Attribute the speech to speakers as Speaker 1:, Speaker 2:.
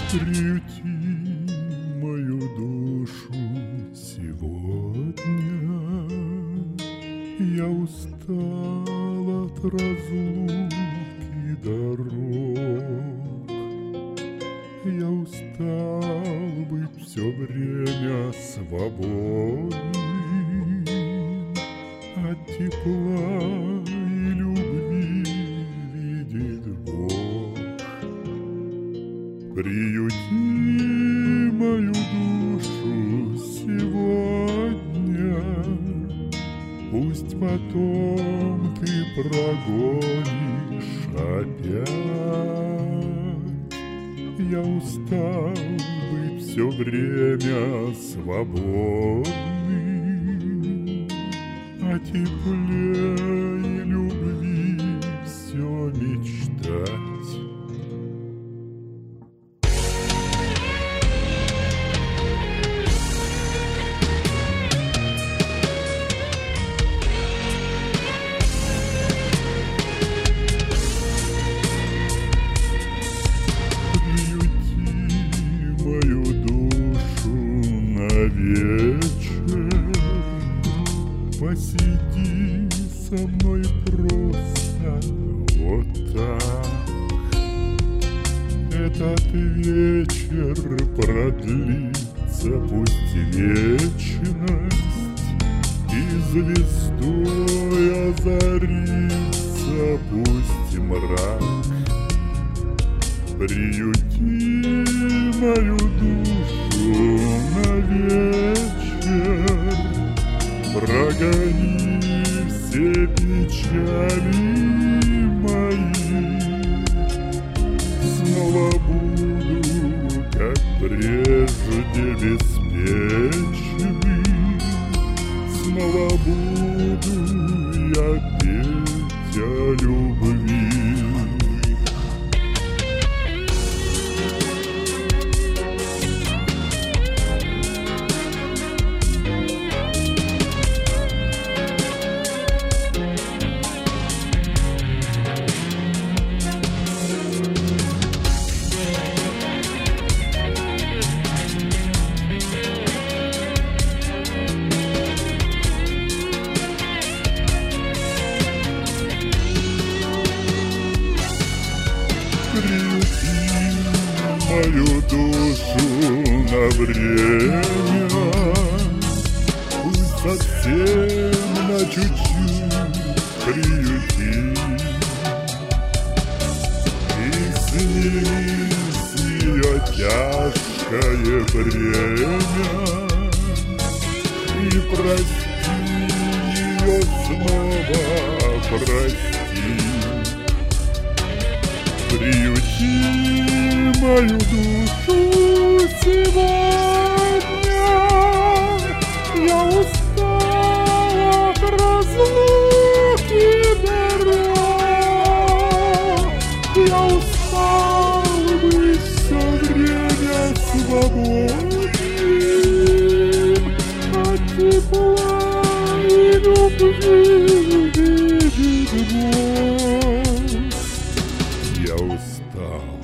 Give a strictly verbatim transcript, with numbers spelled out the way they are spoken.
Speaker 1: Приюти мою душу сегодня. Я устал от разлуки дорог. Я устал быть все время свободным от тепла и любви, видит Бог. Приюти мою душу сегодня, пусть потом ты прогонишь опять. Я устал быть все время свободным, о тепле и любви все мечтать. Вечер, посиди со мной просто вот так. Этот вечер продлится пусть вечность, и звездой озарится пусть мрак. Приюти мою душу на вечер, прогони все печали мои. Снова буду, как прежде, беспечный. Снова буду я петь о любви. Приюти мою душу на время, пусть совсем на чуть-чуть приюти, и сними с нее тяжкое бремя, и прости ее снова, прости. Приюти мою душу сегодня. Я устал от разлуки дорог. Я устал быть все время свободным от тепла и любви, видит Бог. Я устал.